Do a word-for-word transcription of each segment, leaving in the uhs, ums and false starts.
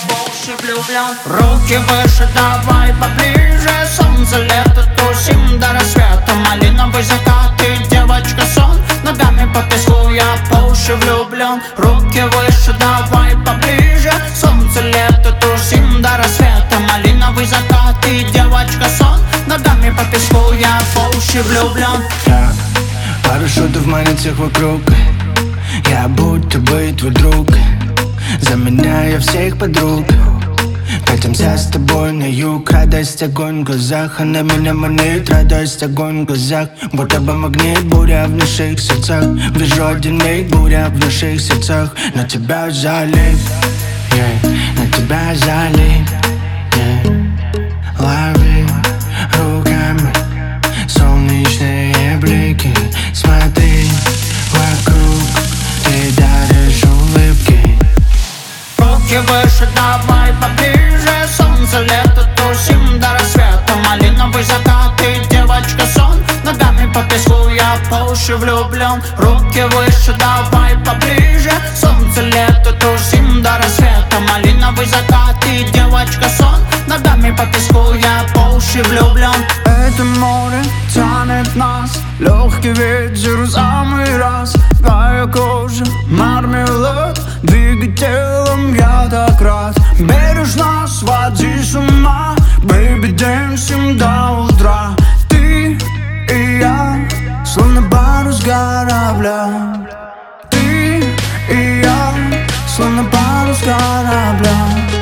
по уши влюблен. Руки выше, давай поближе. Солнце, лето, тусим до рассвета. Малиновый закат и девочка сон. Ногами по песку, я по уши влюблен. Руки выше, давай поближе. Солнце, лето, тусим до рассвета. Малиновый закат и девочка сон. Ногами по песку, я по уши влюблен. Я парашютов манит всех вокруг. Я будто бы твой друг, заменяя всех подруг. Катимся с тобой на юг. Радость, огонь в глазах. Она меня манит. Радость, огонь в глазах. Будто бы магнит, буря в наших сердцах. Вижу один миг, буря в наших сердцах. На тебя залип, yeah. На тебя залип, yeah. Лови руками солнечные блики. Смотри вокруг, ты даришь улыбки. Руки выше, давай поближе. Солнце, лето, тусим до рассвета. Малиновый закат и девочка сон. Ногами по песку, я по уши влюблен. Руки выше, давай поближе. Солнце, лето, тусим до рассвета. Малиновый закат и девочка сон. Ногами по песку, я по уши влюблен. Это море тянет нас, легкий ветер в самый раз. Твоя кожа, мармелад, двигай телом, я так рад. Бережно своди с ума, baby, dancing до утра. Ты и я, словно парус корабля. Ты и я, словно парус корабля.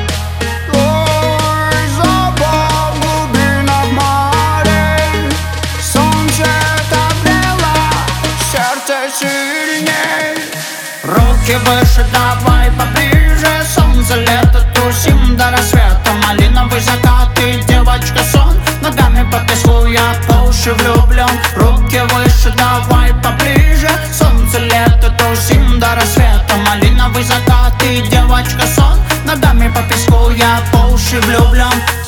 Руки выше, давай поближе. Солнце, лето, тусим до рассвета. Малиновый закат и девочка сон. Ногами по песку, я по уши влюблен. Руки выше, давай поближе. Солнце, лето, тусим до рассвета. Малиновый закат и девочка сон. Ногами по песку, я по уши влюблен.